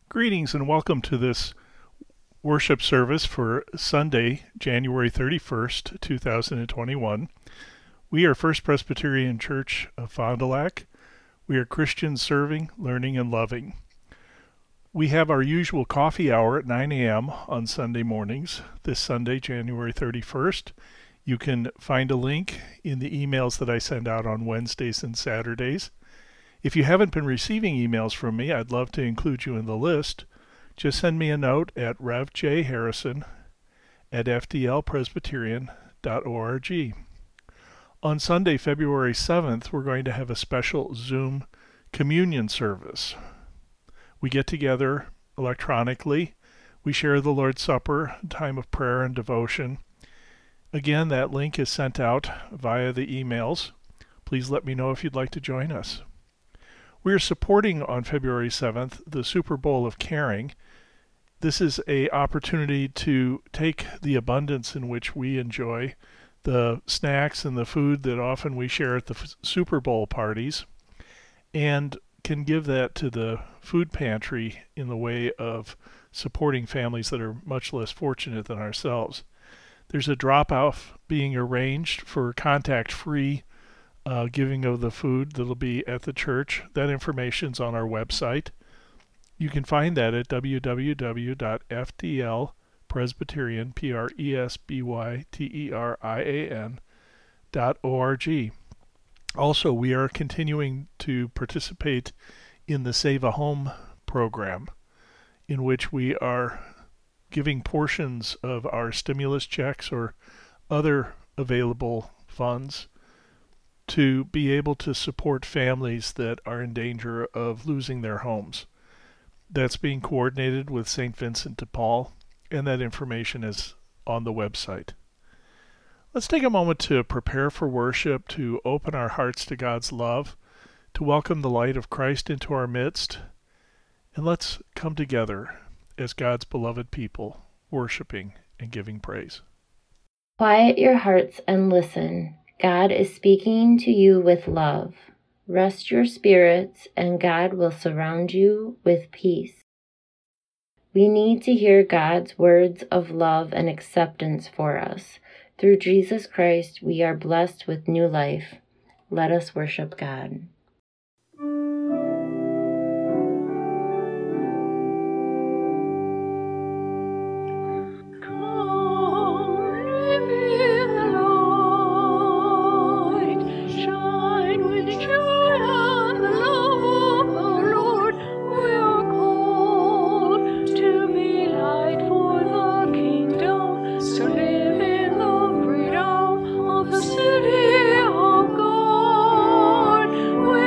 Greetings and welcome to this worship service for Sunday, January 31st, 2021. We are First Presbyterian Church of Fond du Lac. We are Christians serving, learning, and loving. We have our usual coffee hour at 9 a.m. on Sunday mornings. This Sunday, January 31st. You can find a link in the emails that I send out on Wednesdays and Saturdays. If you haven't been receiving emails from me, I'd love to include you in the list. Just send me a note at revjharrison@fdlpresbyterian.org. On Sunday, February 7th, we're going to have a special Zoom communion service. We get together electronically. We share the Lord's Supper, time of prayer and devotion. Again, that link is sent out via the emails. Please let me know if you'd like to join us. We are supporting on February 7th the Super Bowl of Caring. This is an opportunity to take the abundance in which we enjoy, the snacks and the food that often we share at the Super Bowl parties, and can give that to the food pantry in the way of supporting families that are much less fortunate than ourselves. There's a drop-off being arranged for contact-free giving of the food that'll be at the church. That information's on our website. You can find that at www.fdlpresbyterian.org. Also, we are continuing to participate in the Save a Home program, in which we are giving portions of our stimulus checks or other available funds to be able to support families that are in danger of losing their homes. That's being coordinated with St. Vincent de Paul, and that information is on the website. Let's take a moment to prepare for worship, to open our hearts to God's love, to welcome the light of Christ into our midst, and let's come together as God's beloved people, worshiping and giving praise. Quiet your hearts and listen. God is speaking to you with love. Rest your spirits, and God will surround you with peace. We need to hear God's words of love and acceptance for us. Through Jesus Christ, we are blessed with new life. Let us worship God. City of God.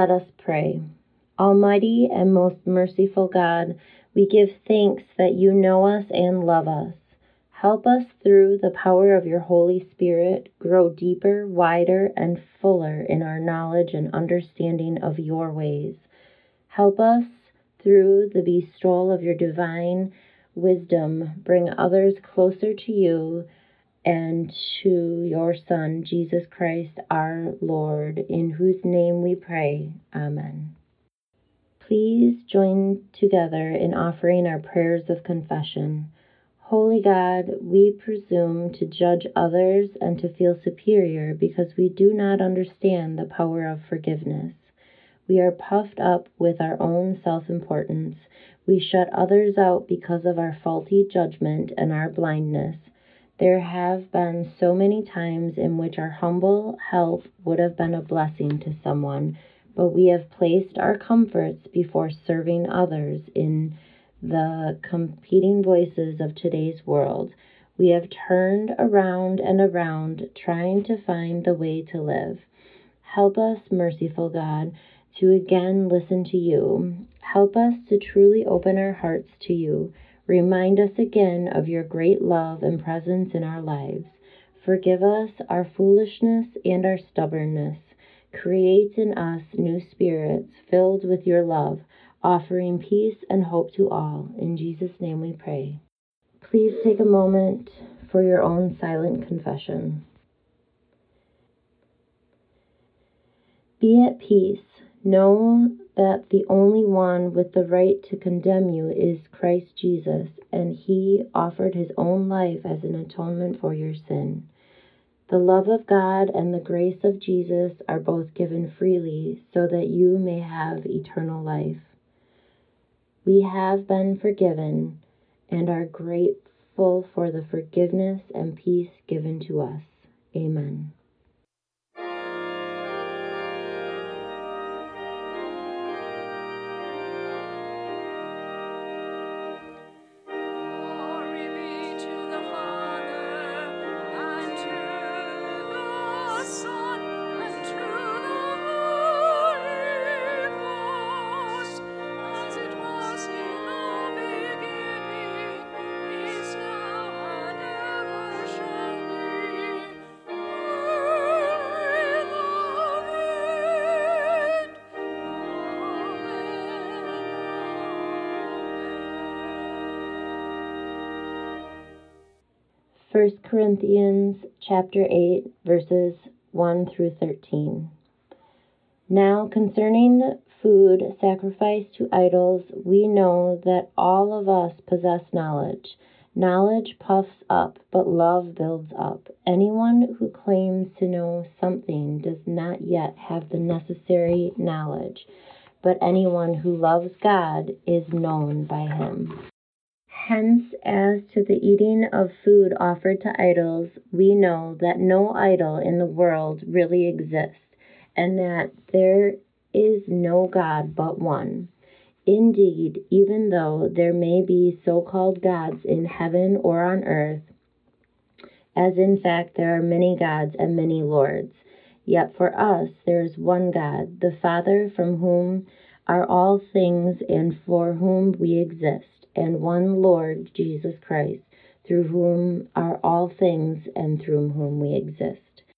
Let us pray. Almighty and most merciful God, we give thanks that you know us and love us. Help us through the power of your Holy Spirit grow deeper, wider, and fuller in our knowledge and understanding of your ways. Help us through the bestowal of your divine wisdom bring others closer to you and to your Son, Jesus Christ, our Lord, in whose name we pray. Amen. Please join together in offering our prayers of confession. Holy God, we presume to judge others and to feel superior because we do not understand the power of forgiveness. We are puffed up with our own self-importance. We shut others out because of our faulty judgment and our blindness. There have been so many times in which our humble help would have been a blessing to someone, but we have placed our comforts before serving others in the competing voices of today's world. We have turned around and around trying to find the way to live. Help us, merciful God, to again listen to you. Help us to truly open our hearts to you. Remind us again of your great love and presence in our lives. Forgive us our foolishness and our stubbornness. Create in us new spirits filled with your love, offering peace and hope to all. In Jesus' name we pray. Please take a moment for your own silent confession. Be at peace. Know that the only one with the right to condemn you is Christ Jesus, and he offered his own life as an atonement for your sin. The love of God and the grace of Jesus are both given freely so that you may have eternal life. We have been forgiven and are grateful for the forgiveness and peace given to us. Amen. First Corinthians chapter 8, verses 1 through 13. Now concerning food sacrificed to idols, we know that all of us possess knowledge. Knowledge puffs up, but love builds up. Anyone who claims to know something does not yet have the necessary knowledge, but anyone who loves God is known by him. Hence, as to the eating of food offered to idols, we know that no idol in the world really exists, and that there is no God but one. Indeed, even though there may be so-called gods in heaven or on earth, as in fact there are many gods and many lords, yet for us there is one God, the Father, from whom are all things and for whom we exist, and one Lord, Jesus Christ, through whom are all things and through whom we exist.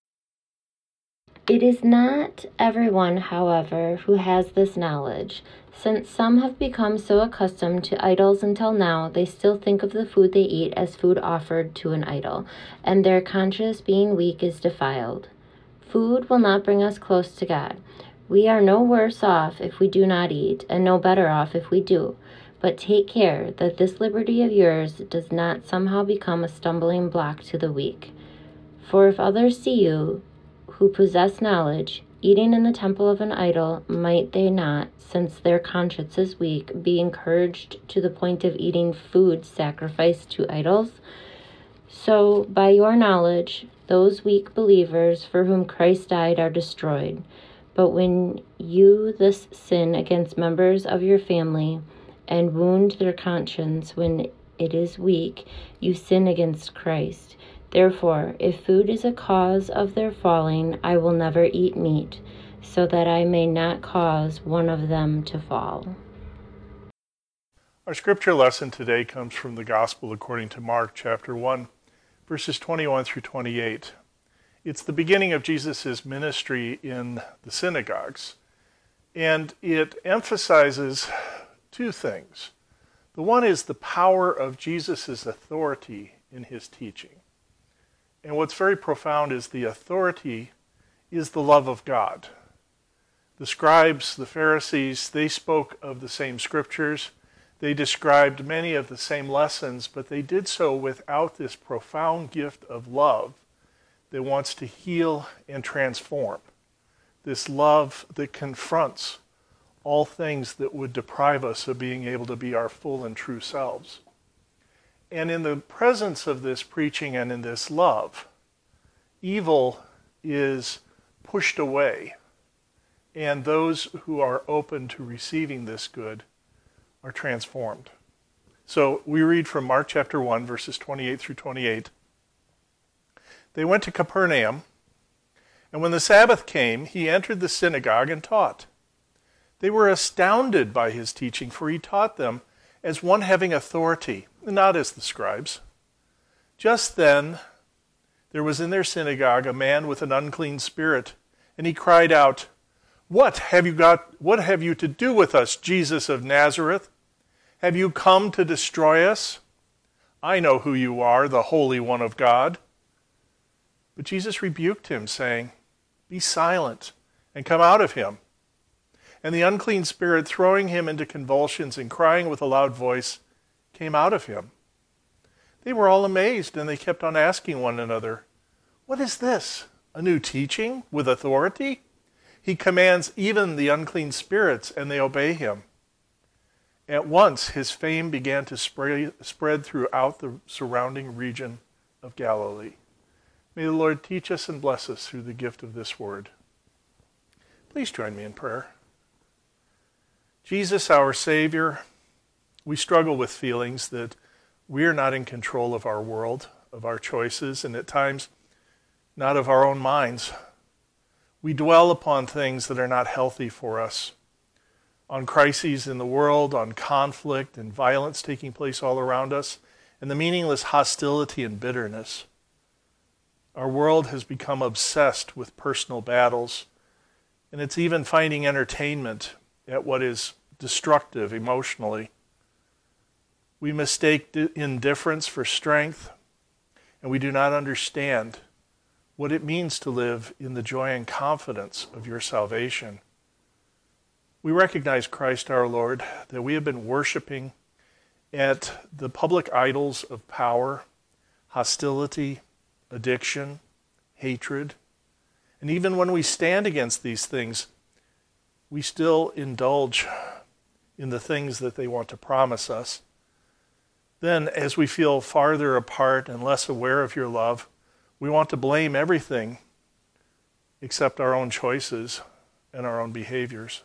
It is not everyone, however, who has this knowledge. Since some have become so accustomed to idols until now, they still think of the food they eat as food offered to an idol, and their conscience, being weak, is defiled. Food will not bring us close to God. We are no worse off if we do not eat, and no better off if we do. But take care that this liberty of yours does not somehow become a stumbling block to the weak. For if others see you, who possess knowledge, eating in the temple of an idol, might they not, since their conscience is weak, be encouraged to the point of eating food sacrificed to idols? So, by your knowledge, those weak believers for whom Christ died are destroyed. But when you thus sin against members of your family, and wound their conscience when it is weak, you sin against Christ. Therefore, if food is a cause of their falling, I will never eat meat, so that I may not cause one of them to fall. Our scripture lesson today comes from the Gospel according to Mark chapter 1, verses 21 through 28. It's the beginning of Jesus' ministry in the synagogues, and it emphasizes two things. The one is the power of Jesus' authority in his teaching. And what's very profound is the authority is the love of God. The scribes, the Pharisees, they spoke of the same scriptures. They described many of the same lessons, but they did so without this profound gift of love that wants to heal and transform. This love that confronts all things that would deprive us of being able to be our full and true selves. And in the presence of this preaching and in this love, evil is pushed away, and those who are open to receiving this good are transformed. So we read from Mark chapter 1, verses 28 through 28. They went to Capernaum, and when the Sabbath came, he entered the synagogue and taught. They were astounded by his teaching, for he taught them as one having authority, not as the scribes. Just then, there was in their synagogue a man with an unclean spirit, and he cried out, What have you to do with us, Jesus of Nazareth? Have you come to destroy us? I know who you are, the Holy One of God. But Jesus rebuked him, saying, Be silent, and come out of him. And the unclean spirit, throwing him into convulsions and crying with a loud voice, came out of him. They were all amazed, and they kept on asking one another, What is this? A new teaching with authority? He commands even the unclean spirits, and they obey him. At once his fame began to spread throughout the surrounding region of Galilee. May the Lord teach us and bless us through the gift of this word. Please join me in prayer. Jesus, our Savior, we struggle with feelings that we are not in control of our world, of our choices, and at times not of our own minds. We dwell upon things that are not healthy for us, on crises in the world, on conflict and violence taking place all around us, and the meaningless hostility and bitterness. Our world has become obsessed with personal battles, and it's even finding entertainment at what is destructive emotionally. We mistake indifference for strength, and we do not understand what it means to live in the joy and confidence of your salvation. We recognize, Christ our Lord, that we have been worshiping at the public idols of power, hostility, addiction, hatred. And even when we stand against these things, we still indulge in the things that they want to promise us. Then, as we feel farther apart and less aware of your love, we want to blame everything except our own choices and our own behaviors.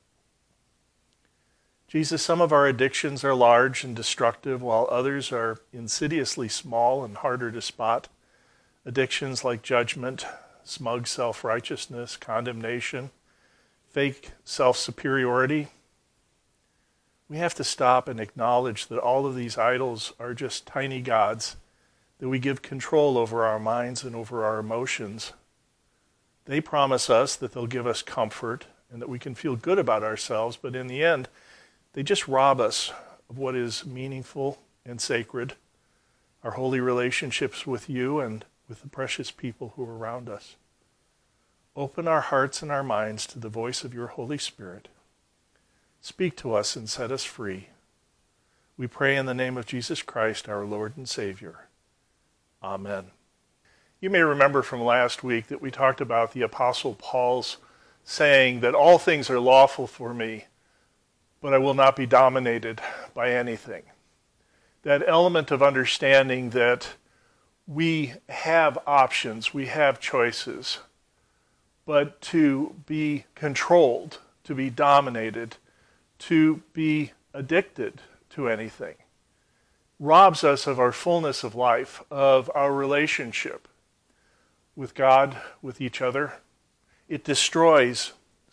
Jesus, some of our addictions are large and destructive, while others are insidiously small and harder to spot. Addictions like judgment, smug self-righteousness, condemnation, fake self-superiority. We have to stop and acknowledge that all of these idols are just tiny gods, that we give control over our minds and over our emotions. They promise us that they'll give us comfort and that we can feel good about ourselves, but in the end, they just rob us of what is meaningful and sacred, our holy relationships with you and with the precious people who are around us. Open our hearts and our minds to the voice of your Holy Spirit. Speak to us and set us free. We pray in the name of Jesus Christ, our Lord and Savior. Amen. You may remember from last week that we talked about the Apostle Paul's saying that all things are lawful for me, but I will not be dominated by anything. That element of understanding that we have options, we have choices, but to be controlled, to be dominated, to be addicted to anything robs us of our fullness of life, of our relationship with God, with each other. It destroys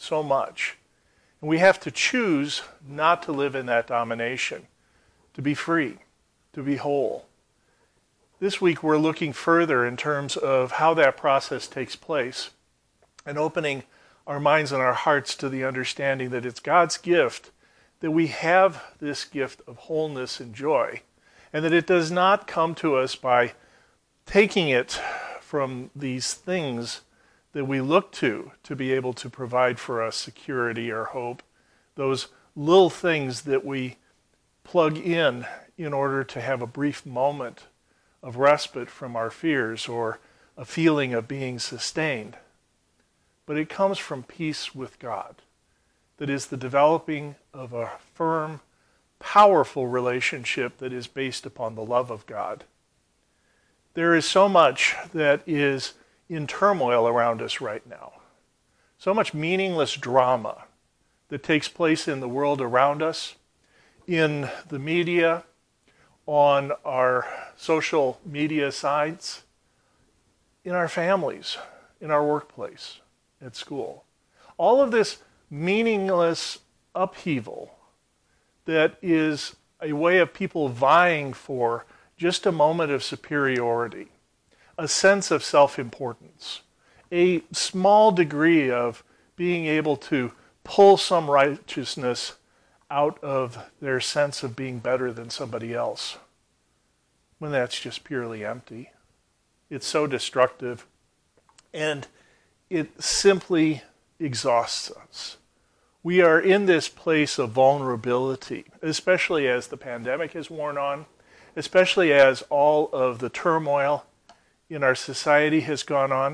so much. And we have to choose not to live in that domination, to be free, to be whole. This week we're looking further in terms of how that process takes place and opening our minds and our hearts to the understanding that it's God's gift, that we have this gift of wholeness and joy, and that it does not come to us by taking it from these things that we look to be able to provide for us security or hope, those little things that we plug in order to have a brief moment of respite from our fears or a feeling of being sustained. But it comes from peace with God, that is the developing of a firm, powerful relationship that is based upon the love of God. There is so much that is in turmoil around us right now. So much meaningless drama that takes place in the world around us, in the media, on our social media sites, in our families, in our workplace, at school. All of this meaningless upheaval that is a way of people vying for just a moment of superiority, a sense of self-importance, a small degree of being able to pull some righteousness out of their sense of being better than somebody else, when that's just purely empty. It's so destructive, and it simply exhausts us. We are in this place of vulnerability, especially as the pandemic has worn on, especially as all of the turmoil in our society has gone on.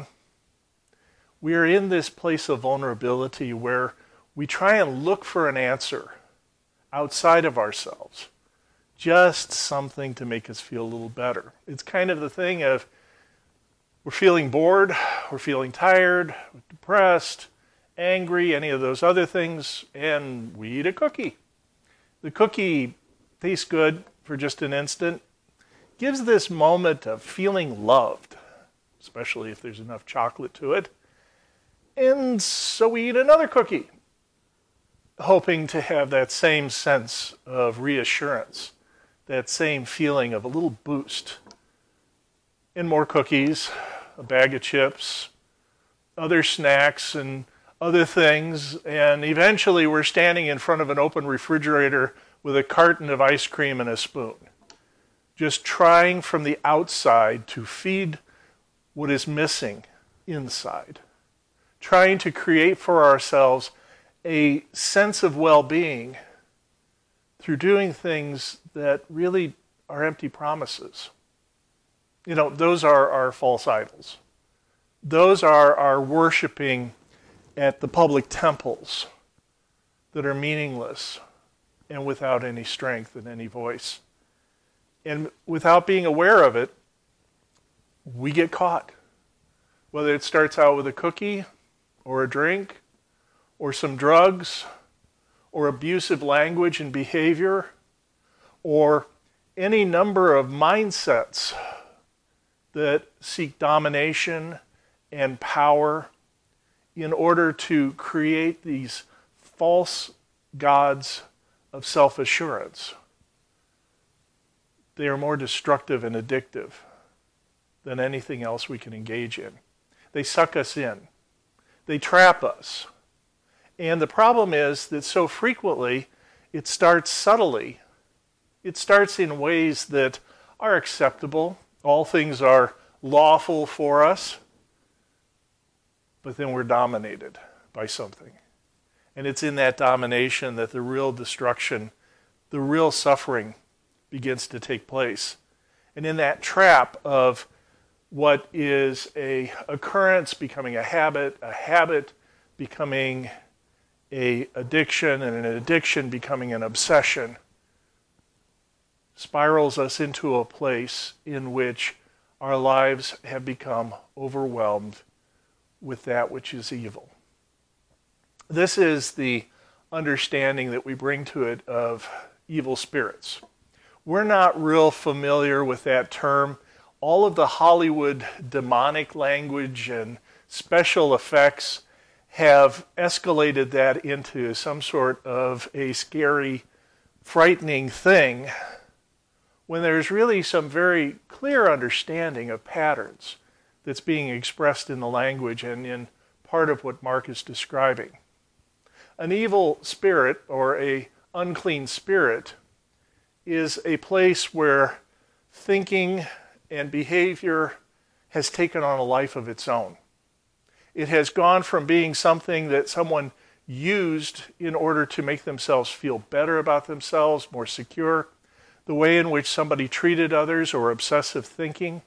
We are in this place of vulnerability where we try and look for an answer outside of ourselves, just something to make us feel a little better. It's kind of the thing of we're feeling bored, we're feeling tired, we're depressed, angry, any of those other things, and we eat a cookie. The cookie tastes good for just an instant, gives this moment of feeling loved, especially if there's enough chocolate to it, and so we eat another cookie, hoping to have that same sense of reassurance, that same feeling of a little boost. And more cookies, a bag of chips, other snacks, and other things, and eventually we're standing in front of an open refrigerator with a carton of ice cream and a spoon, just trying from the outside to feed what is missing inside, trying to create for ourselves a sense of well-being through doing things that really are empty promises. Those are our false idols. Those are our worshiping at the public temples that are meaningless and without any strength and any voice. And without being aware of it, we get caught. Whether it starts out with a cookie or a drink or some drugs or abusive language and behavior or any number of mindsets that seek domination and power in order to create these false gods of self-assurance. They are more destructive and addictive than anything else we can engage in. They suck us in. They trap us. And the problem is that so frequently it starts subtly. It starts in ways that are acceptable. All things are lawful for us. But then we're dominated by something. And it's in that domination that the real destruction, the real suffering begins to take place. And in that trap of what is a occurrence becoming a habit becoming an addiction, and an addiction becoming an obsession, spirals us into a place in which our lives have become overwhelmed with that which is evil. This is the understanding that we bring to it of evil spirits. We're not real familiar with that term. All of the Hollywood demonic language and special effects have escalated that into some sort of a scary, frightening thing when there's really some very clear understanding of patterns that's being expressed in the language and in part of what Mark is describing. An evil spirit or a unclean spirit is a place where thinking and behavior has taken on a life of its own. It has gone from being something that someone used in order to make themselves feel better about themselves, more secure, the way in which somebody treated others or obsessive thinking,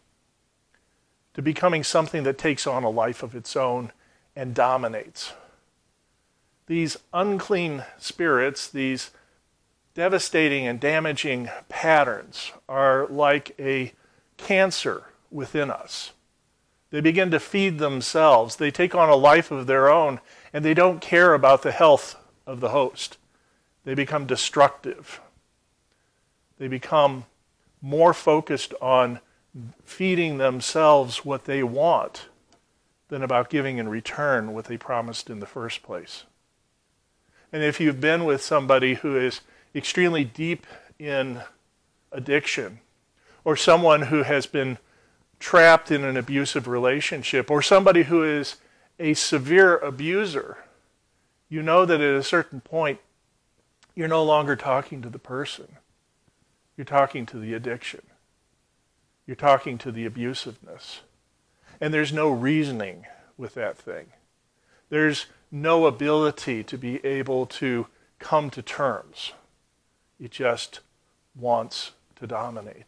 to becoming something that takes on a life of its own and dominates. These unclean spirits, these devastating and damaging patterns, are like a cancer within us. They begin to feed themselves. They take on a life of their own, and they don't care about the health of the host. They become destructive. They become more focused on feeding themselves what they want than about giving in return what they promised in the first place. And if you've been with somebody who is extremely deep in addiction, or someone who has been trapped in an abusive relationship, or somebody who is a severe abuser, you know that at a certain point, you're no longer talking to the person. You're talking to the addiction. You're talking to the abusiveness. And there's no reasoning with that thing. There's no ability to be able to come to terms. It just wants to dominate.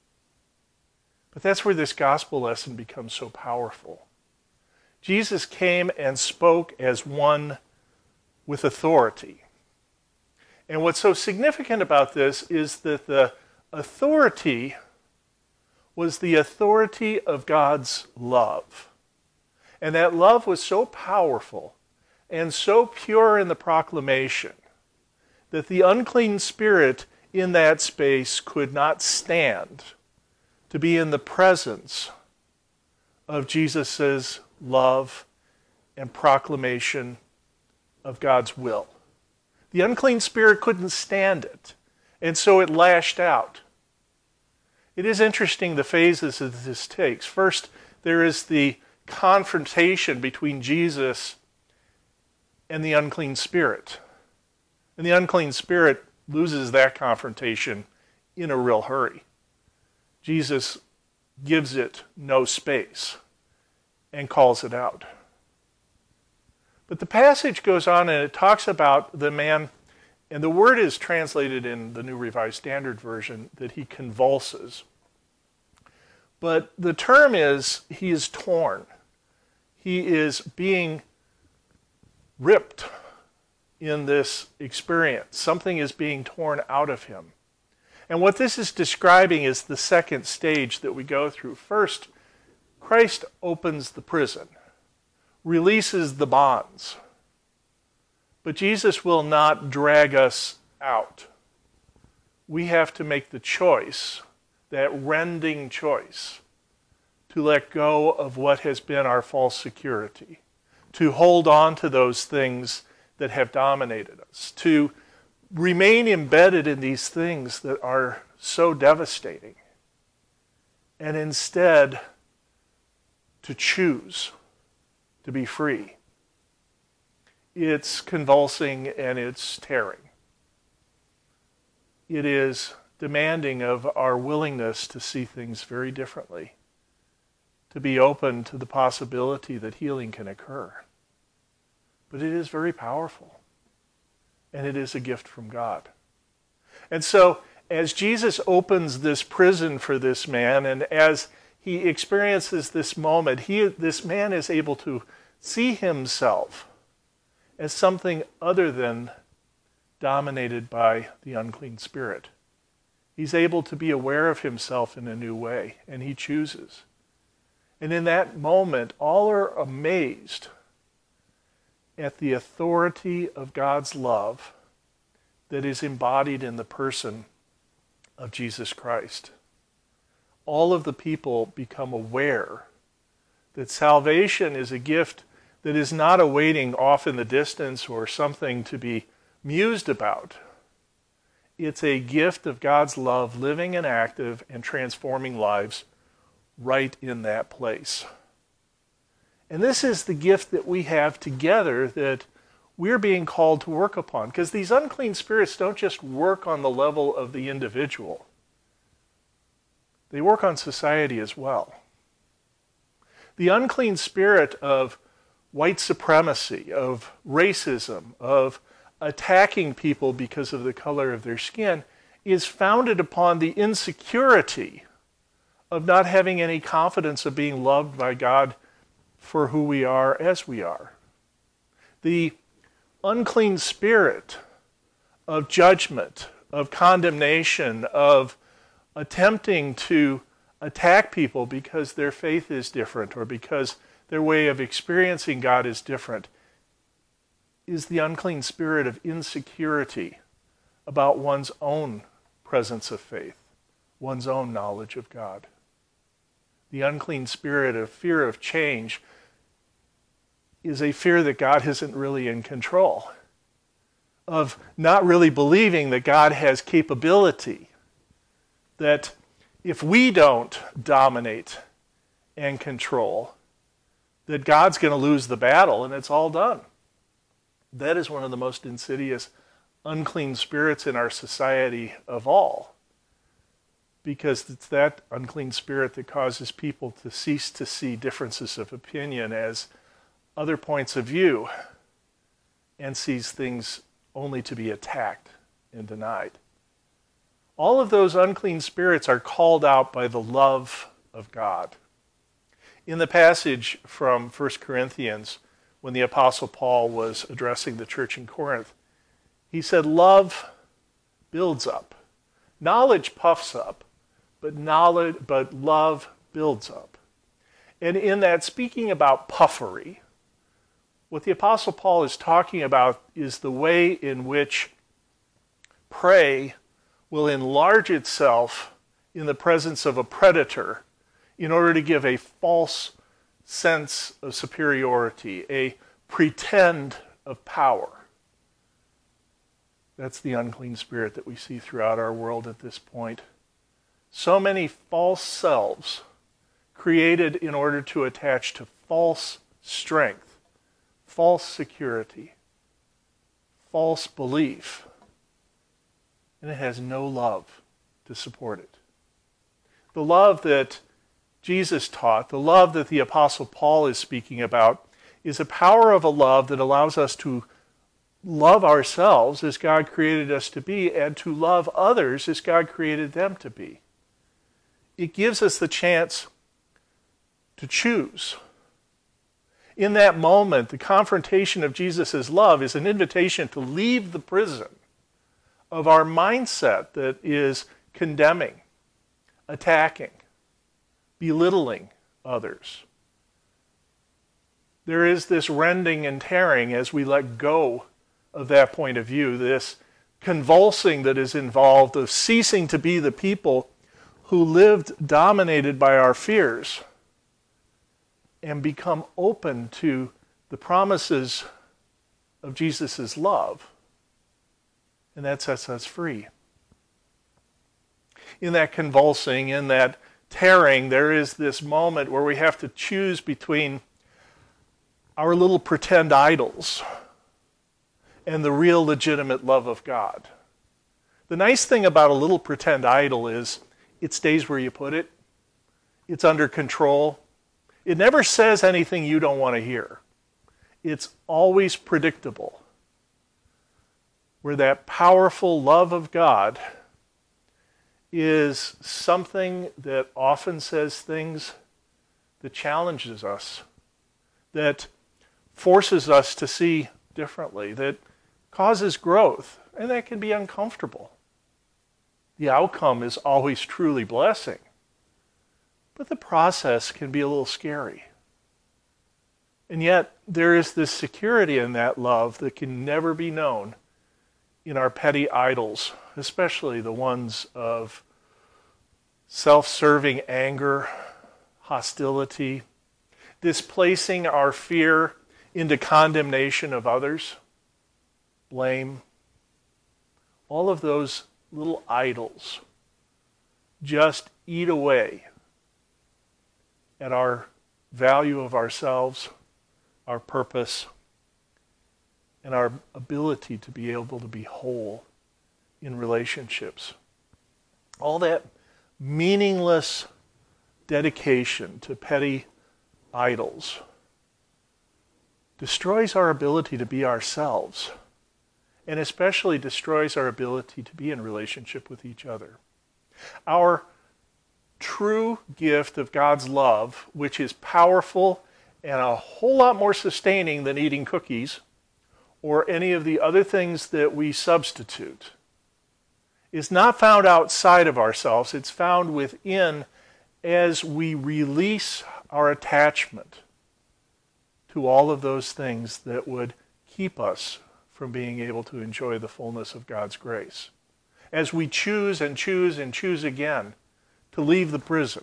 But that's where this gospel lesson becomes so powerful. Jesus came and spoke as one with authority. And what's so significant about this is that the authority was the authority of God's love. And that love was so powerful and so pure in the proclamation that the unclean spirit in that space could not stand to be in the presence of Jesus' love and proclamation of God's will. The unclean spirit couldn't stand it, and so it lashed out. It is interesting the phases that this takes. First, there is the confrontation between Jesus and the unclean spirit. And the unclean spirit loses that confrontation in a real hurry. Jesus gives it no space and calls it out. But the passage goes on and it talks about the man, and the word is translated in the New Revised Standard Version that he convulses. But the term is he is torn. He is being ripped in this experience. Something is being torn out of him. And what this is describing is the second stage that we go through. First, Christ opens the prison, releases the bonds. But Jesus will not drag us out. We have to make the choice, that rending choice, to let go of what has been our false security, to hold on to those things that have dominated us, to remain embedded in these things that are so devastating, and instead to choose to be free. It's convulsing and it's tearing. It is demanding of our willingness to see things very differently, to be open to the possibility that healing can occur. But it is very powerful. And it is a gift from God. And so, as Jesus opens this prison for this man, and as he experiences this moment, this man is able to see himself as something other than dominated by the unclean spirit. He's able to be aware of himself in a new way, and he chooses. And in that moment, all are amazed at the authority of God's love that is embodied in the person of Jesus Christ. All of the people become aware that salvation is a gift that is not awaiting off in the distance or something to be mused about. It's a gift of God's love, living and active and transforming lives right in that place. And this is the gift that we have together that we're being called to work upon. Because these unclean spirits don't just work on the level of the individual. They work on society as well. The unclean spirit of white supremacy, of racism, of attacking people because of the color of their skin is founded upon the insecurity of not having any confidence of being loved by God for who we are as we are. The unclean spirit of judgment, of condemnation, of attempting to attack people because their faith is different or because their way of experiencing God is different is the unclean spirit of insecurity about one's own presence of faith, one's own knowledge of God. The unclean spirit of fear of change is a fear that God isn't really in control, of not really believing that God has capability, that if we don't dominate and control, that God's going to lose the battle and it's all done. That is one of the most insidious, unclean spirits in our society of all. Because it's that unclean spirit that causes people to cease to see differences of opinion as other points of view and sees things only to be attacked and denied. All of those unclean spirits are called out by the love of God. In the passage from 1 Corinthians, when the Apostle Paul was addressing the church in Corinth, he said, love builds up. Knowledge puffs up, but love builds up. And in that, speaking about puffery, what the Apostle Paul is talking about is the way in which prey will enlarge itself in the presence of a predator in order to give a false sense of superiority, a pretend of power. That's the unclean spirit that we see throughout our world at this point. So many false selves created in order to attach to false strength, false security, false belief, and it has no love to support it. The love that Jesus taught, the love that the Apostle Paul is speaking about, is a power of a love that allows us to love ourselves as God created us to be and to love others as God created them to be. It gives us the chance to choose. In that moment, the confrontation of Jesus' love is an invitation to leave the prison of our mindset that is condemning, attacking, belittling others. There is this rending and tearing as we let go of that point of view, this convulsing that is involved of ceasing to be the people who lived dominated by our fears and become open to the promises of Jesus' love. And that sets us free. In that convulsing, in that tearing, there is this moment where we have to choose between our little pretend idols and the real legitimate love of God. The nice thing about a little pretend idol is it stays where you put it. It's under control. It never says anything you don't want to hear. It's always predictable. Where that powerful love of God is something that often says things that challenges us, that forces us to see differently, that causes growth, and that can be uncomfortable. The outcome is always truly blessing, but the process can be a little scary. And yet, there is this security in that love that can never be known in our petty idols, especially the ones of self-serving anger, hostility, displacing our fear into condemnation of others, blame, all of those little idols just eat away at our value of ourselves, our purpose, and our ability to be able to be whole in relationships. All that meaningless dedication to petty idols destroys our ability to be ourselves, and especially destroys our ability to be in relationship with each other. Our true gift of God's love, which is powerful and a whole lot more sustaining than eating cookies or any of the other things that we substitute, is not found outside of ourselves. It's found within as we release our attachment to all of those things that would keep us from being able to enjoy the fullness of God's grace. As we choose and choose and choose again to leave the prison,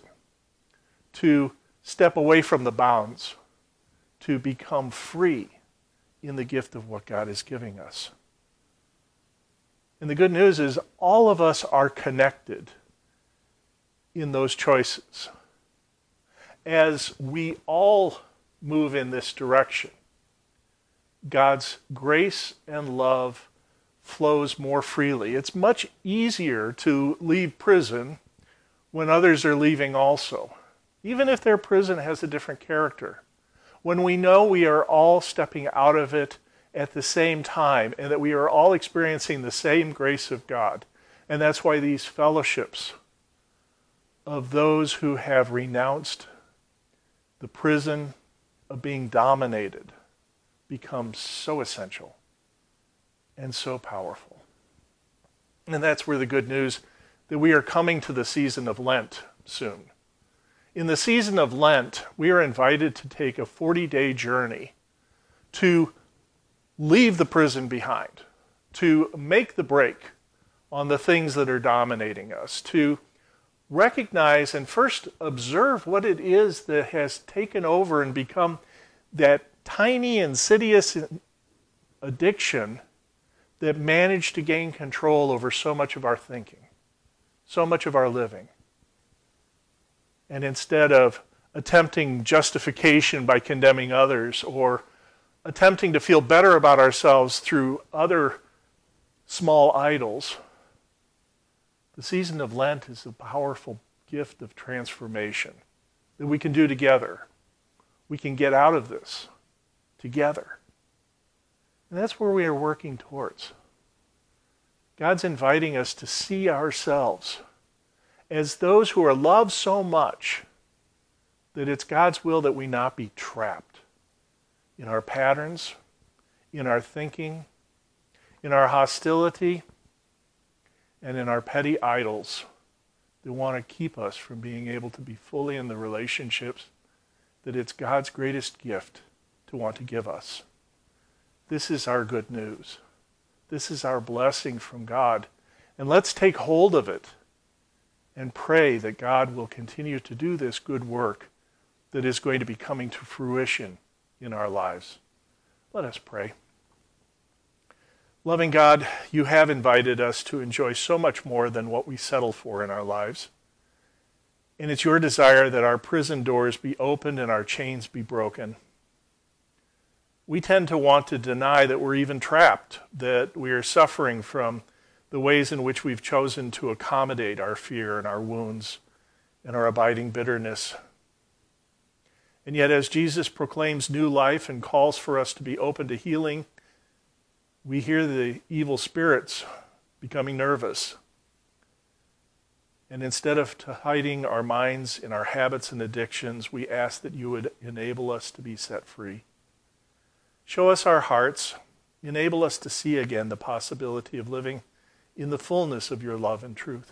to step away from the bounds, to become free in the gift of what God is giving us. And the good news is all of us are connected in those choices. As we all move in this direction, God's grace and love flows more freely. It's much easier to leave prison when others are leaving also, even if their prison has a different character. When we know we are all stepping out of it at the same time and that we are all experiencing the same grace of God. And that's why these fellowships of those who have renounced the prison of being dominated become so essential and so powerful. And that's where the good news that we are coming to the season of Lent soon. In the season of Lent, we are invited to take a 40-day journey to leave the prison behind, to make the break on the things that are dominating us, to recognize and first observe what it is that has taken over and become that tiny, insidious addiction that managed to gain control over so much of our thinking, so much of our living. And instead of attempting justification by condemning others or attempting to feel better about ourselves through other small idols, the season of Lent is a powerful gift of transformation that we can do together. We can get out of this together. And that's where we are working towards. God's inviting us to see ourselves as those who are loved so much that it's God's will that we not be trapped in our patterns, in our thinking, in our hostility, and in our petty idols that want to keep us from being able to be fully in the relationships that it's God's greatest gift to want to give us. This is our good news. This is our blessing from God. And let's take hold of it and pray that God will continue to do this good work that is going to be coming to fruition in our lives. Let us pray. Loving God, you have invited us to enjoy so much more than what we settle for in our lives. And it's your desire that our prison doors be opened and our chains be broken. We tend to want to deny that we're even trapped, that we are suffering from the ways in which we've chosen to accommodate our fear and our wounds and our abiding bitterness. And yet, as Jesus proclaims new life and calls for us to be open to healing, we hear the evil spirits becoming nervous. And instead of hiding our minds in our habits and addictions, we ask that you would enable us to be set free. Show us our hearts. Enable us to see again the possibility of living in the fullness of your love and truth.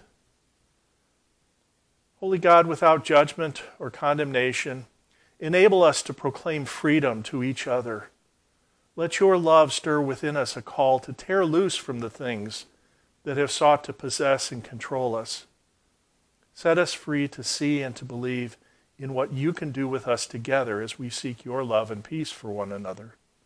Holy God, without judgment or condemnation, enable us to proclaim freedom to each other. Let your love stir within us a call to tear loose from the things that have sought to possess and control us. Set us free to see and to believe in what you can do with us together as we seek your love and peace for one another.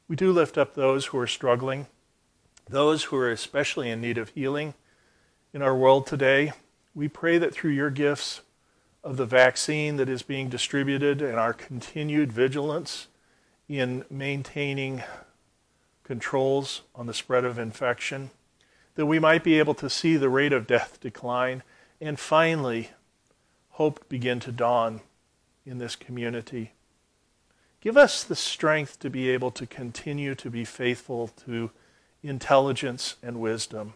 We do lift up those who are struggling, those who are especially in need of healing in our world today. We pray that through your gifts of the vaccine that is being distributed and our continued vigilance in maintaining controls on the spread of infection, that we might be able to see the rate of death decline and finally hope begin to dawn in this community. Give us the strength to be able to continue to be faithful to intelligence and wisdom.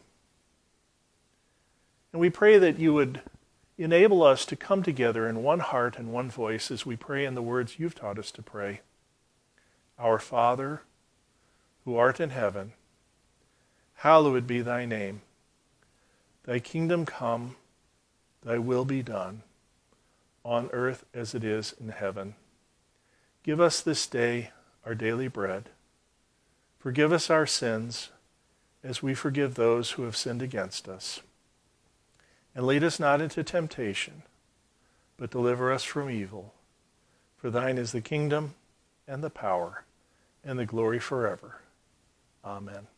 And we pray that you would enable us to come together in one heart and one voice as we pray in the words you've taught us to pray. Our Father, who art in heaven, hallowed be thy name. Thy kingdom come, thy will be done, on earth as it is in heaven. Give us this day our daily bread. Forgive us our sins as we forgive those who have sinned against us. And lead us not into temptation, but deliver us from evil. For thine is the kingdom and the power and the glory forever. Amen.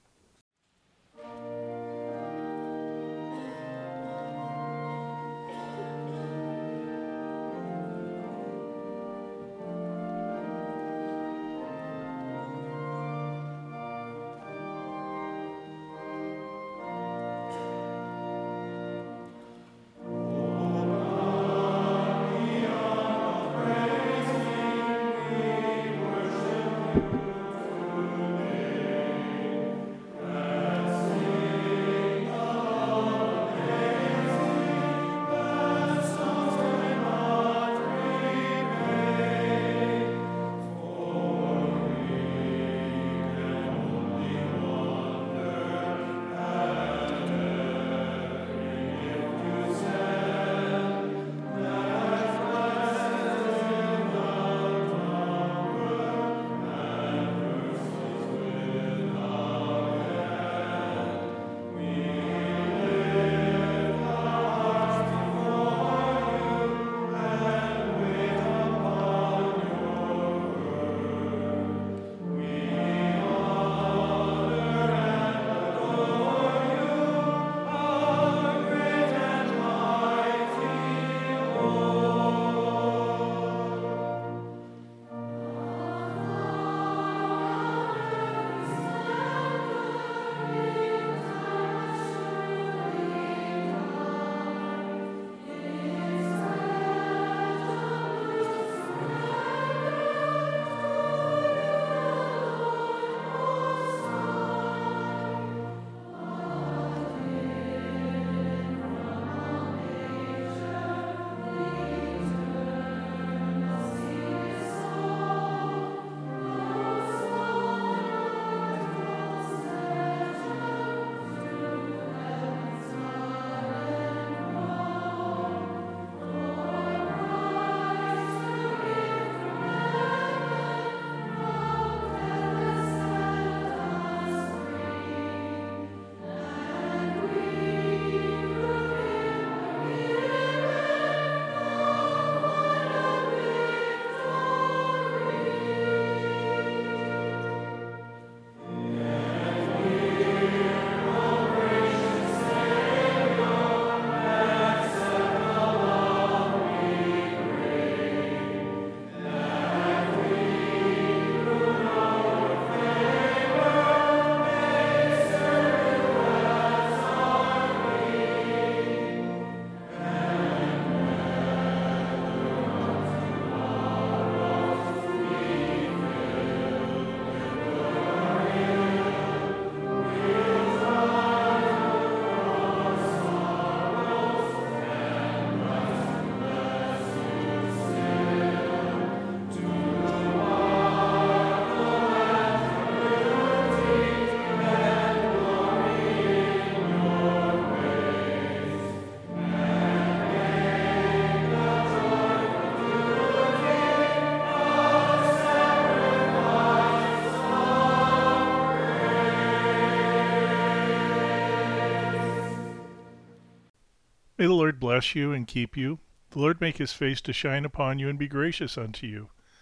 May the Lord bless you and keep you. The Lord make his face to shine upon you and be gracious unto you.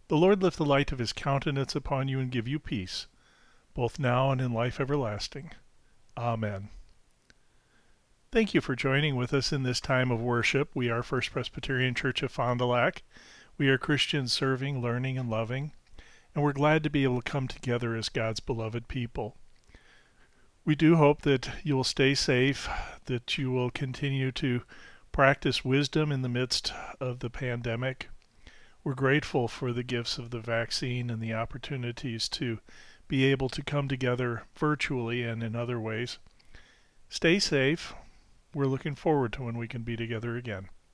The Lord lift the light of his countenance upon you and give you peace, both now and in life everlasting. Amen. Thank you for joining with us in this time of worship. We are First Presbyterian Church of Fond du Lac. We are Christians serving, learning, and loving, and we're glad to be able to come together as God's beloved people. We do hope that you will stay safe, that you will continue to practice wisdom in the midst of the pandemic. We're grateful for the gifts of the vaccine and the opportunities to be able to come together virtually and in other ways. Stay safe. We're looking forward to when we can be together again.